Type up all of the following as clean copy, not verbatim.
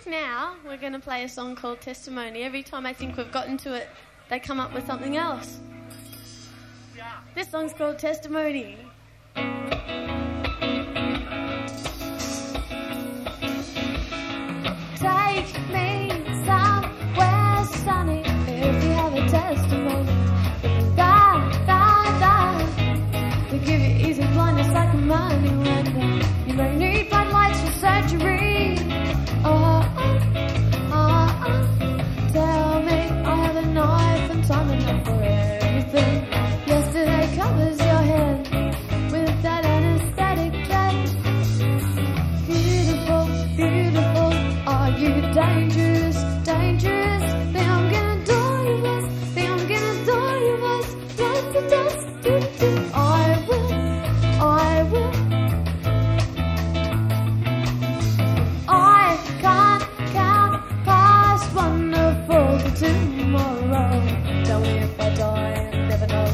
now we're going to play a song called Testimony. Every time I think we've gotten to it, they come up with something else. This song's called Testimony. Take me somewhere sunny if you have a testimony. We give you easy blindness like a money lender. You don't need bright lights for surgery. Tell me I have a knife and time enough for everything. Yesterday covers your head with that anesthetic dread. Beautiful, beautiful, are you dangerous, dangerous? Think I'm gonna do you this, think I'm gonna do you this. What's the dust? I will. I can't count past wonderful to tomorrow. Tell me if I die and never know.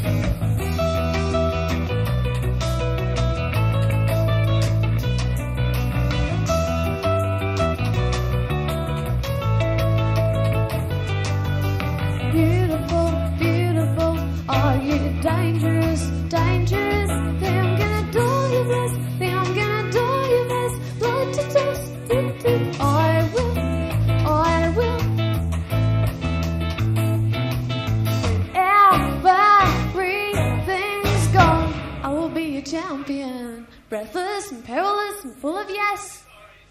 Beautiful, beautiful, are you dangerous, dangerous? Think I'm gonna do you this, think I'm gonna do you this. Blood to dust, I will, I will. Everything's gone, I will be your champion. Breathless and perilous and full of yes.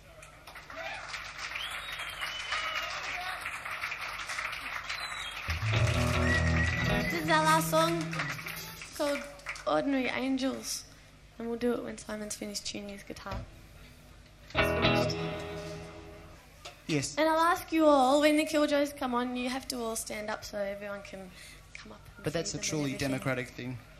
This is our last song. It's called Ordinary Angels. And we'll do it when Simon's finished tuning his guitar. He's finished. Yes. And I'll ask you all, when the Killjoys come on, you have to all stand up so everyone can come up. And But that's a truly democratic thing.